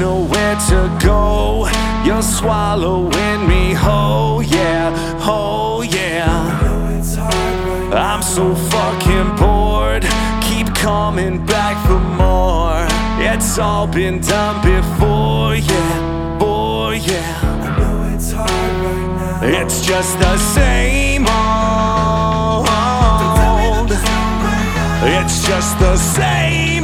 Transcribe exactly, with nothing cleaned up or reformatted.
nowhere to go. You're swallowing me whole, yeah, oh yeah. I'm so fucking bored, keep coming back for more. It's all been done before, yeah, boy, yeah. I know it's hard right now. It's just the same old. It's just the same